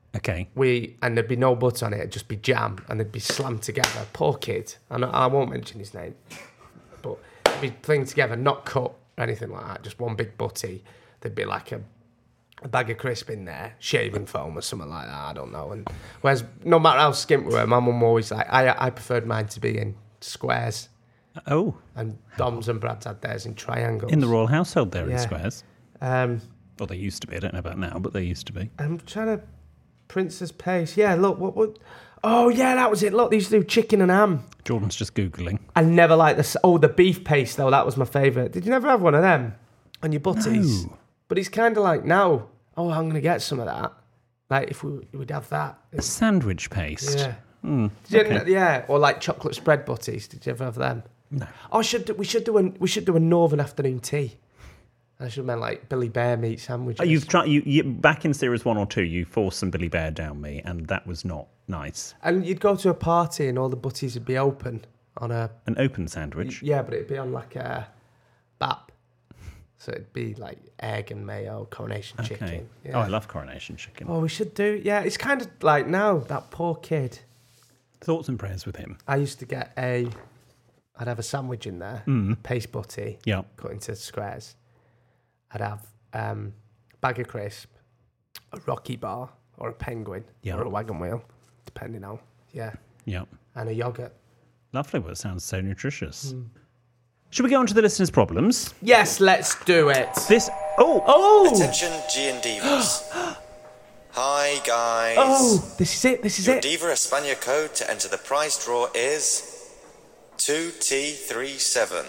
And there'd be no butter on it, it'd just be jam, and they'd be slammed together. Poor kid. And I won't mention his name, but they'd be thinged together, not cut or anything like that, just one big butty. There'd be like a bag of crisp in there, shaving foam or something like that, I don't know. And whereas no matter how skimp we were, my mum always like, I preferred mine to be in squares. Oh. And Dom's and Brad's had theirs in triangles. In the royal household, they're in squares. Well, they used to be. I don't know about now, but they used to be. I'm trying to... Princess Paste. Yeah, look, what... Oh, yeah, that was it. Look, they used to do chicken and ham. Jordan's just Googling. I never liked this. Oh, the beef paste, though. That was my favourite. Did you never have one of them on your butties? No. But it's kind of like, now, I'm going to get some of that. Like, if we'd have that. A sandwich paste? Yeah. Okay. Yeah, or like chocolate spread butties. Did you ever have them? No. Oh, we should do a Northern afternoon tea. I should have meant like Billy Bear meat sandwiches. You've tried. You back in series 1 or 2, you forced some Billy Bear down me, and that was not nice. And you'd go to a party, and all the butties would be open on an open sandwich. Yeah, but it'd be on like a bap, so it'd be like egg and mayo, coronation chicken. Yeah. Oh, I love coronation chicken. Oh, we should do. Yeah, it's kind of like now that poor kid. Thoughts and prayers with him. I used to get I'd have a sandwich in there, paste butty, cut into squares. I'd have bag of crisp, a Rocky bar, or a penguin, or a wagon wheel, depending on, and a yoghurt. Lovely, well, it sounds so nutritious. Should we go on to the listeners' problems? Yes, let's do it. Attention, G&Divas. Hi, guys. Oh, this is Your it. Diva España code to enter the prize draw is 2T37.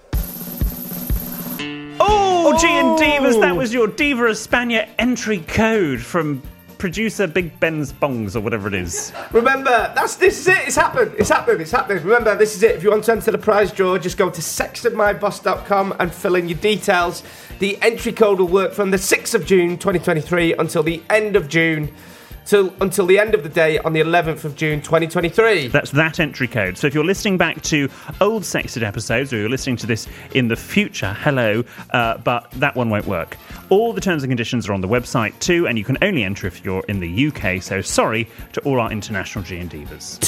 Oh, G&Divas, that was your Diva España entry code from producer Big Ben's Bongs, or whatever it is. Remember, this is it. It's happened. Remember, this is it. If you want to enter the prize draw, just go to sextedmyboss.com and fill in your details. The entry code will work from the 6th of June 2023 until the end of June. Until the end of the day on the 11th of June 2023. That's that entry code. So if you're listening back to old Sexted episodes, or you're listening to this in the future, hello, but that one won't work. All the terms and conditions are on the website too, and you can only enter if you're in the UK, so sorry to all our international G&Divas.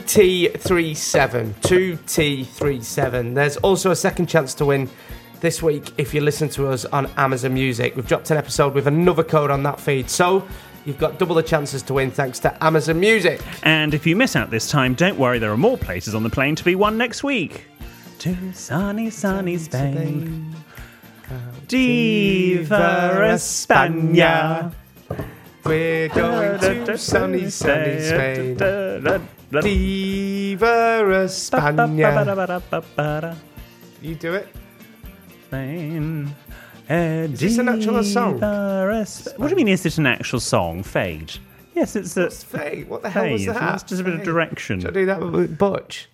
2T37. There's also a second chance to win this week if you listen to us on Amazon Music. We've dropped an episode with another code on that feed, so you've got double the chances to win thanks to Amazon Music. And if you miss out this time, don't worry, there are more places on the plane to be won next week. To sunny, sunny Spain. Diva España. We're going to sunny, sunny Spain. Diva España. You do it. Spain. Is this an actual song? What do you mean, is it an actual song? Fade. Yes, it's a... What's fade? What the hell was that? That's just a bit of direction. Should I do that with Butch?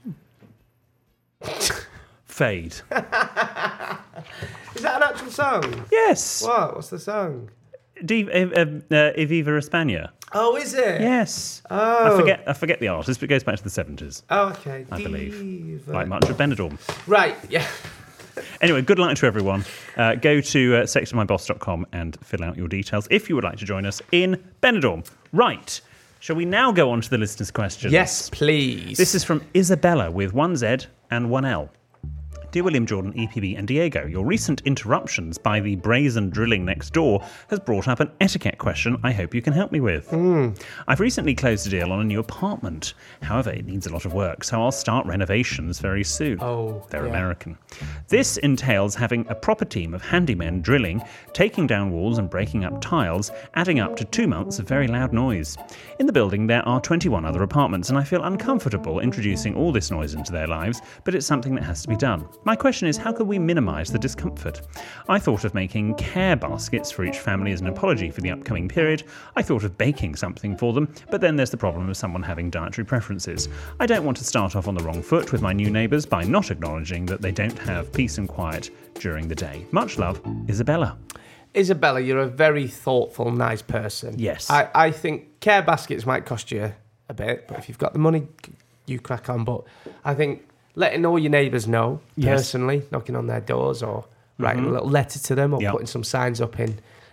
Fade. Is that an actual song? Yes. What? What's the song? Viva España. Oh, is it? Yes. Oh. I forget the artist, but it goes back to the 70s. Oh, okay. I believe. Like much of Benidorm. Right, yeah. Anyway, good luck to everyone. Go to sextedmyboss.com and fill out your details if you would like to join us in Benidorm. Right. Shall we now go on to the listeners' questions? Yes, please. This is from Isabella with 1 Z and 1 L. Dear William, Jordan, EPB and Diego, your recent interruptions by the brazen drilling next door has brought up an etiquette question I hope you can help me with. I've recently closed a deal on a new apartment. However, it needs a lot of work, so I'll start renovations very soon. Oh, they're American. This entails having a proper team of handymen drilling, taking down walls and breaking up tiles, adding up to 2 months of very loud noise. In the building, there are 21 other apartments, and I feel uncomfortable introducing all this noise into their lives, but it's something that has to be done. My question is, how can we minimise the discomfort? I thought of making care baskets for each family as an apology for the upcoming period. I thought of baking something for them, but then there's the problem of someone having dietary preferences. I don't want to start off on the wrong foot with my new neighbours by not acknowledging that they don't have peace and quiet during the day. Much love, Isabella. Isabella, you're a very thoughtful, nice person. Yes. I think care baskets might cost you a bit, but if you've got the money, you crack on. But I think letting all your neighbours know, personally, knocking on their doors or writing a little letter to them or putting some signs up in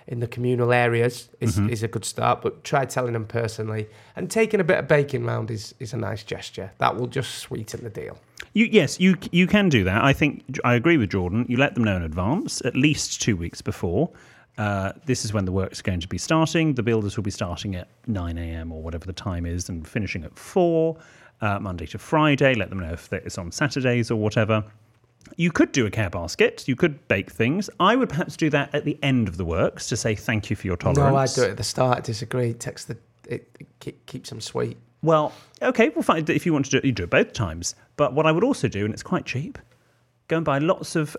in the communal areas is a good start, but try telling them personally. And taking a bit of baking round is a nice gesture. That will just sweeten the deal. You can do that. I think I agree with Jordan. You let them know in advance, at least 2 weeks before. This is when the work's going to be starting. The builders will be starting at 9 a.m. or whatever the time is and finishing at 4, Monday to Friday. Let them know if it's on Saturdays or whatever. You could do a care basket. You could bake things. I would perhaps do that at the end of the works to say thank you for your tolerance. No, I'd do it at the start. I disagree. It keeps them sweet. Well, okay, we'll find if you want to do it, you do it both times. But what I would also do, and it's quite cheap, go and buy lots of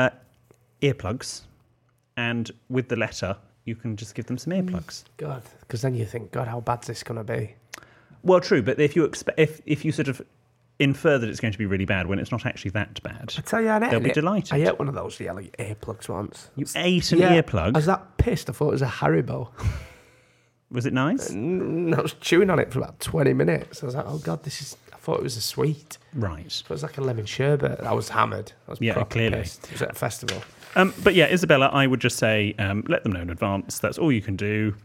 earplugs, and with the letter, you can just give them some earplugs. God, because then you think, God, how bad's this going to be? Well, true, but if you sort of infer that it's going to be really bad when it's not actually that bad, I tell you, they'll be delighted. I ate one of those yellow earplugs once. You ate an earplug? I was that pissed. I thought it was a Haribo. Was it nice? I was chewing on it for about 20 minutes. I was like, oh God, I thought it was a sweet. Right. It was like a lemon sherbet. I was hammered. I was clearly pissed. It was at a festival. But yeah, Isabella, I would just say let them know in advance. That's all you can do.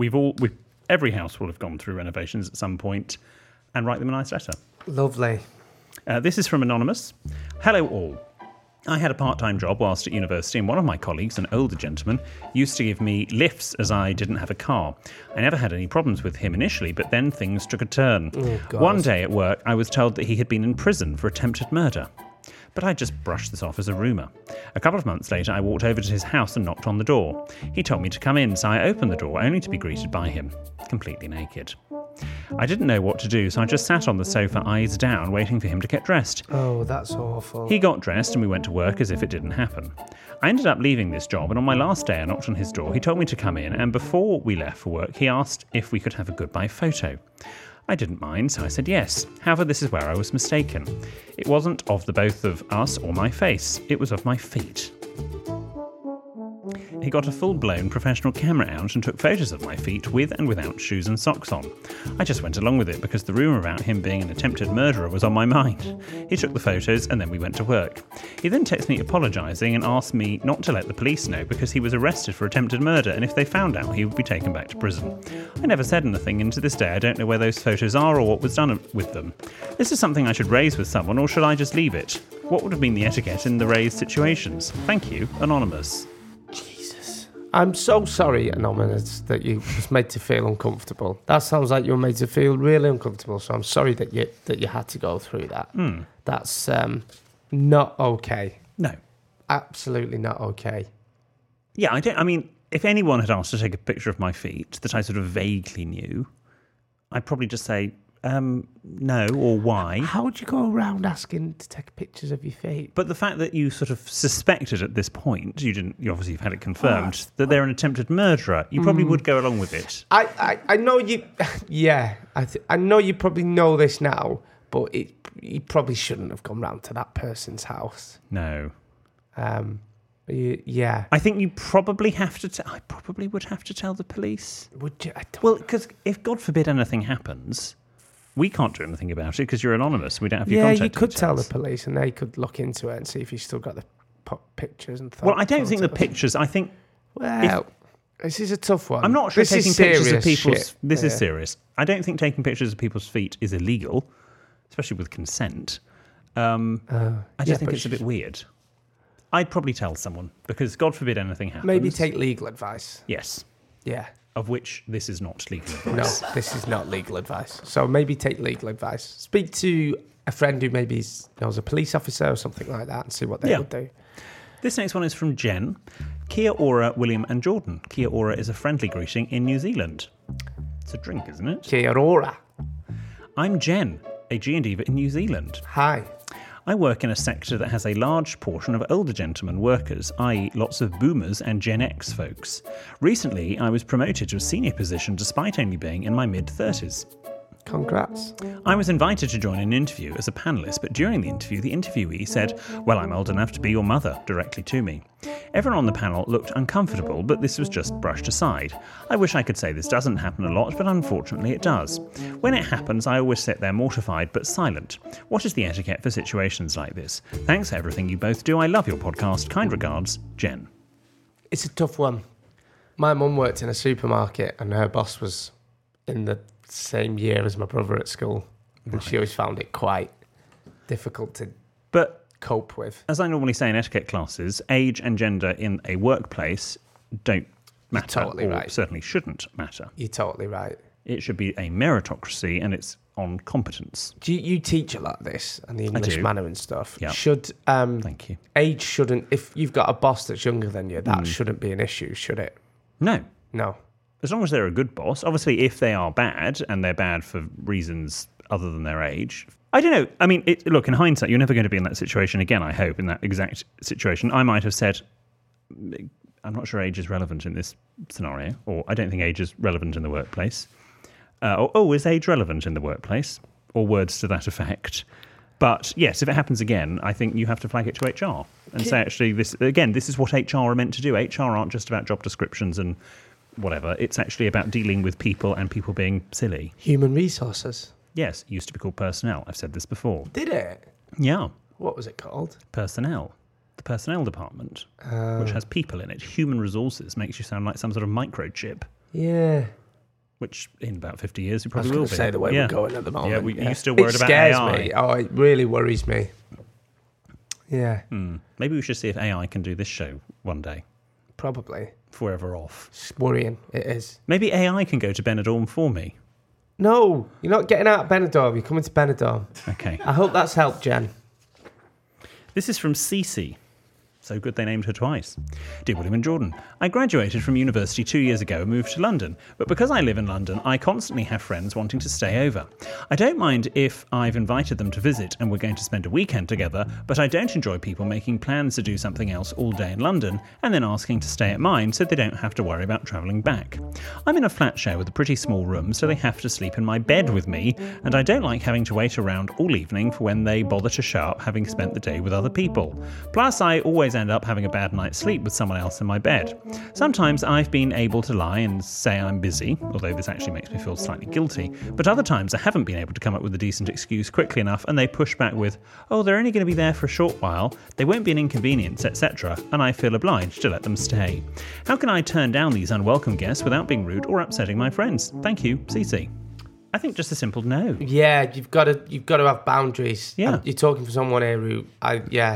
Every house will have gone through renovations at some point, and write them a nice letter. Lovely. This is from Anonymous. Hello all. I had a part-time job whilst at university, and one of my colleagues, an older gentleman, used to give me lifts as I didn't have a car. I never had any problems with him initially, but then things took a turn. Oh, God. One day at work, I was told that he had been in prison for attempted murder. But I just brushed this off as a rumour. A couple of months later, I walked over to his house and knocked on the door. He told me to come in, so I opened the door, only to be greeted by him, completely naked. I didn't know what to do, so I just sat on the sofa, eyes down, waiting for him to get dressed. Oh, that's awful. He got dressed and we went to work as if it didn't happen. I ended up leaving this job, and on my last day I knocked on his door. He told me to come in, and before we left for work, he asked if we could have a goodbye photo. I didn't mind, so I said yes. However, this is where I was mistaken. It wasn't of the both of us or my face. It was of my feet. He got a full-blown professional camera out and took photos of my feet with and without shoes and socks on. I just went along with it because the rumour about him being an attempted murderer was on my mind. He took the photos and then we went to work. He then texted me apologising and asked me not to let the police know because he was arrested for attempted murder, and if they found out he would be taken back to prison. I never said anything, and to this day I don't know where those photos are or what was done with them. This is something I should raise with someone, or should I just leave it? What would have been the etiquette in the raised situations? Thank you, Anonymous. I'm so sorry, Anonymous, that you was made to feel uncomfortable. That sounds like you were made to feel really uncomfortable, so I'm sorry that you had to go through that. That's not okay. No. Absolutely not okay. Yeah, I mean, if anyone had asked to take a picture of my feet that I sort of vaguely knew, I'd probably just say, no, or why. How would you go around asking to take pictures of your feet? But the fact that you sort of suspected at this point, you obviously have had it confirmed, that they're an attempted murderer, you probably would go along with it. I know you, yeah, I know you probably know this now, but you probably shouldn't have gone round to that person's house. No. Yeah. I think you probably have to, I probably would have to tell the police. Would you? Well, because if, God forbid, anything happens, we can't do anything about it because you're anonymous. We don't have your contact details. Yeah, you could tell the police and they could look into it and see if you still got the pictures and Well, I don't think the pictures, I think... Well, this is a tough one. I'm not sure taking pictures of people's... Shit. This is serious. I don't think taking pictures of people's feet is illegal, especially with consent. I just think it's a bit weird. I'd probably tell someone because, God forbid, anything happens. Maybe take legal advice. Yes. Yeah. Of which this is not legal advice. No, this is not legal advice. So maybe take legal advice. Speak to a friend who maybe knows a police officer or something like that and see what they would do. This next one is from Jen. Kia ora, William and Jordan. Kia ora is a friendly greeting in New Zealand. It's a drink, isn't it? Kia ora. I'm Jen, a G&D in New Zealand. Hi. I work in a sector that has a large portion of older gentlemen workers, i.e. lots of boomers and Gen X folks. Recently, I was promoted to a senior position despite only being in my mid-30s. Congrats. I was invited to join an interview as a panellist, but during the interview, the interviewee said, "Well, I'm old enough to be your mother," directly to me. Everyone on the panel looked uncomfortable, but this was just brushed aside. I wish I could say this doesn't happen a lot, but unfortunately it does. When it happens, I always sit there mortified but silent. What is the etiquette for situations like this? Thanks for everything you both do. I love your podcast. Kind regards, Jen. It's a tough one. My mum worked in a supermarket and her boss was in the same year as my brother at school. And she always found it quite difficult to cope with. As I normally say in etiquette classes, age and gender in a workplace don't matter. You're totally right. Certainly shouldn't matter. You're totally right. It should be a meritocracy and it's on competence. Do you teach a lot of this and the English manner and stuff? Yeah. Thank you. Age shouldn't, if you've got a boss that's younger than you, that shouldn't be an issue, should it? No. No. As long as they're a good boss. Obviously, if they are bad and they're bad for reasons other than their age, I don't know. I mean, look, in hindsight, you're never going to be in that situation again, I hope, in that exact situation. I might have said, I'm not sure age is relevant in this scenario, or I don't think age is relevant in the workplace. Is age relevant in the workplace? Or words to that effect. But yes, if it happens again, I think you have to flag it to HR and say, actually, this is what HR are meant to do. HR aren't just about job descriptions and whatever. It's actually about dealing with people and people being silly. Human resources. Yes, it used to be called personnel. I've said this before. Did it? Yeah. What was it called? Personnel. The personnel department, which has people in it. Human resources makes you sound like some sort of microchip. Yeah. Which in about 50 years you probably will be. I was going to say the way we're going at the moment. Are you still worried about AI? It scares me. Oh, it really worries me. Yeah. Maybe we should see if AI can do this show one day. Probably. If we're ever off. It's worrying. It is. Maybe AI can go to Benidorm for me. No, you're not getting out of Benidorm. You're coming to Benidorm. Okay. I hope that's helped, Jen. This is from Cece. So good they named her twice. Dear William and Jordan, I graduated from university 2 years ago and moved to London, but because I live in London, I constantly have friends wanting to stay over. I don't mind if I've invited them to visit and we're going to spend a weekend together, but I don't enjoy people making plans to do something else all day in London and then asking to stay at mine so they don't have to worry about travelling back. I'm in a flat share with a pretty small room, so they have to sleep in my bed with me, and I don't like having to wait around all evening for when they bother to show up having spent the day with other people. Plus, I always end up having a bad night's sleep with someone else in my bed. Sometimes I've been able to lie and say I'm busy, although this actually makes me feel slightly guilty, but other times I haven't been able to come up with a decent excuse quickly enough and they push back with, oh, they're only going to be there for a short while, they won't be an inconvenience, etc., and I feel obliged to let them stay. How can I turn down these unwelcome guests without being rude or upsetting my friends? Thank you, Cece. I think just a simple no. Yeah, you've got to have boundaries. Yeah. You're talking for someone here who, I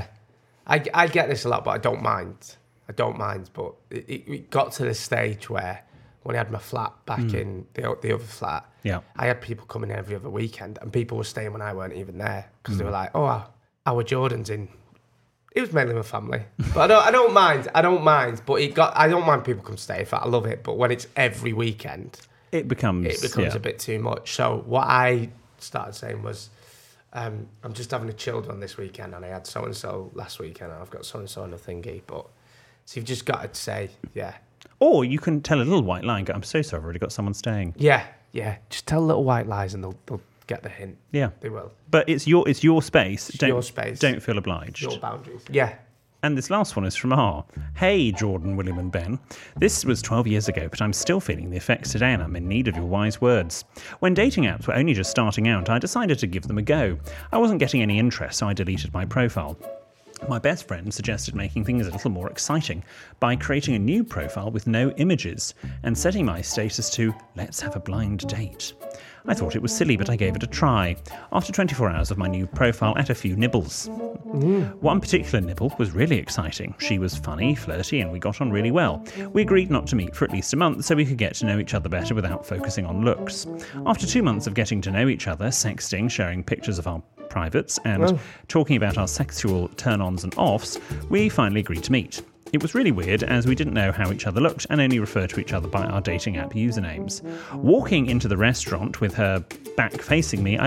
get this a lot, but I don't mind. But it got to the stage where when I had my flat back in the other flat, I had people coming in every other weekend, and people were staying when I weren't even there because they were like, "Oh, our Jordan's in." It was mainly my family, but I don't mind. But I don't mind people come stay. In fact, I love it. But when it's every weekend, it becomes a bit too much. So what I started saying was, I'm just having a chilled one this weekend, and I had so-and-so last weekend, and I've got so-and-so on the thingy, but so you've just got to say, yeah. Or you can tell a little white lie and go, I'm so sorry, I've already got someone staying. Yeah. Just tell little white lies and they'll get the hint. Yeah. They will. But it's your space. Your space. Don't feel obliged. Your boundaries. Yeah. And this last one is from R. Hey, Jordan, William and Ben. This was 12 years ago, but I'm still feeling the effects today and I'm in need of your wise words. When dating apps were only just starting out, I decided to give them a go. I wasn't getting any interest, so I deleted my profile. My best friend suggested making things a little more exciting by creating a new profile with no images and setting my status to let's have a blind date. I thought it was silly, but I gave it a try. After 24 hours of my new profile, I had a few nibbles. One particular nibble was really exciting. She was funny, flirty, and we got on really well. We agreed not to meet for at least a month so we could get to know each other better without focusing on looks. After 2 months of getting to know each other, sexting, sharing pictures of our privates, and talking about our sexual turn-ons and offs, we finally agreed to meet. It was really weird as we didn't know how each other looked and only referred to each other by our dating app usernames. Walking into the restaurant with her back facing me,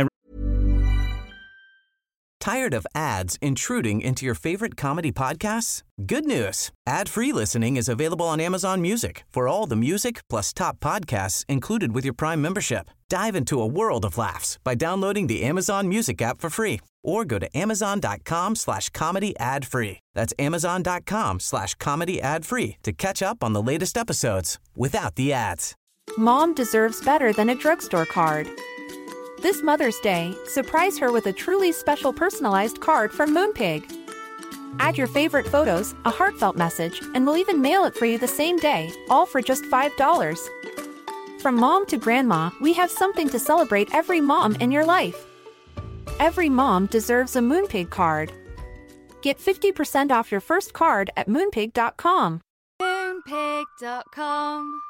Tired of ads intruding into your favorite comedy podcasts? Good news. Ad-free listening is available on Amazon Music for all the music plus top podcasts included with your Prime membership. Dive into a world of laughs by downloading the Amazon Music app for free or go to amazon.com/comedy ad-free. That's amazon.com/comedy ad-free to catch up on the latest episodes without the ads. Mom deserves better than a drugstore card. This Mother's Day, surprise her with a truly special personalized card from Moonpig. Add your favorite photos, a heartfelt message, and we'll even mail it for you the same day, all for just $5. From mom to grandma, we have something to celebrate every mom in your life. Every mom deserves a Moonpig card. Get 50% off your first card at moonpig.com. Moonpig.com.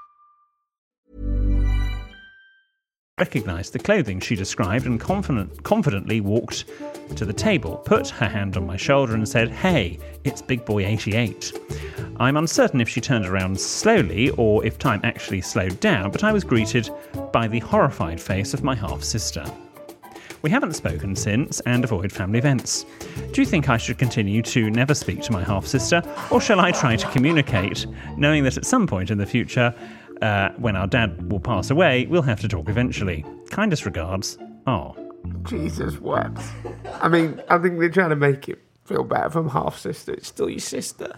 Recognised the clothing she described and confidently walked to the table, put her hand on my shoulder and said, "Hey, it's Big Boy 88. I'm uncertain if she turned around slowly or if time actually slowed down, but I was greeted by the horrified face of my half-sister. We haven't spoken since and avoid family events. Do you think I should continue to never speak to my half-sister, or shall I try to communicate, knowing that at some point in the future, when our dad will pass away, we'll have to talk eventually. Kindest regards, R." Jesus wept. I mean, I think they're trying to make it feel better from half-sister. It's still your sister.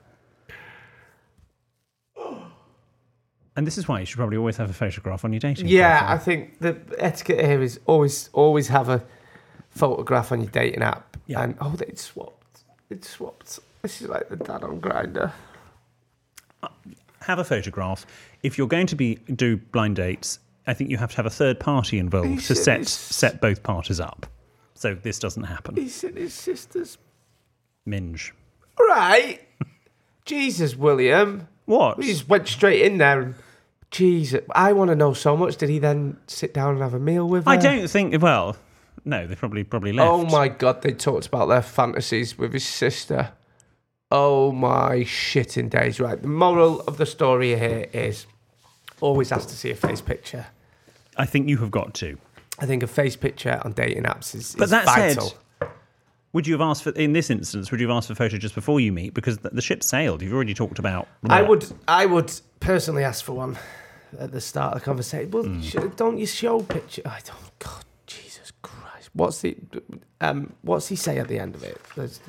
And this is why you should probably always have a photograph on your dating Yeah, profile. I think the etiquette here is always have a photograph on your dating app. Yeah. And, it's swapped. It's swapped. This is like the dad on Grindr. Have a photograph. If you're going to do blind dates, I think you have to have a third party involved to set both parties up. So this doesn't happen. He said his sister's... Minge. Right. Jesus, William. What? He just went straight in there and... Jesus. I want to know so much. Did he then sit down and have a meal with her? I don't think... Well, no, they probably left. Oh my God, they talked about their fantasies with his sister. Oh my shitting days. Right, the moral of the story here is always ask to see a face picture. I think you have got to. I think a face picture on dating apps is But that vital. said, would you have asked for, in this instance, would you have asked for a photo just before you meet? Because the ship sailed. You've already talked about... I would personally ask for one at the start of the conversation. Well, don't you show picture? I don't... God, Jesus Christ. What's he say at the end of it? There's,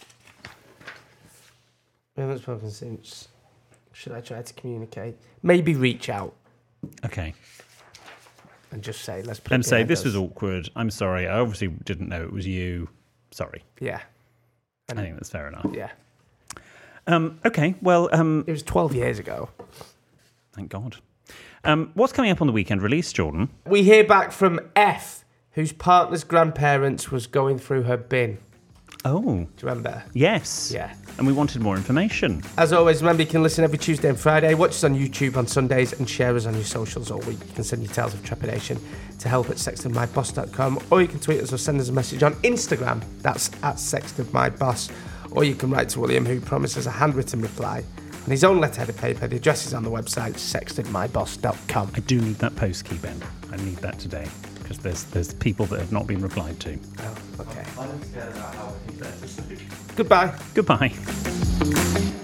we haven't spoken since. Should I try to communicate? Maybe reach out. Okay. And just say, let's put And say, this was awkward. I'm sorry. I obviously didn't know it was you. Sorry. Yeah. I think that's fair enough. Yeah. Okay, well... it was 12 years ago. Thank God. What's coming up on the weekend release, Jordan? We hear back from F, whose partner's grandparents was going through her bin. Oh. Do you remember? Yes. Yeah. And we wanted more information. As always, remember you can listen every Tuesday and Friday, watch us on YouTube on Sundays, and share us on your socials all week. You can send your tales of trepidation to help@sextedmyboss.com, or you can tweet us or send us a message on Instagram. That's @sextedmyboss. Or you can write to William, who promises a handwritten reply on his own letterheaded paper. The address is on the website, sextedmyboss.com. I do need that post key, Ben. I need that today, because there's people that have not been replied to. Oh, okay. I'm scared about how he says. Goodbye. Goodbye.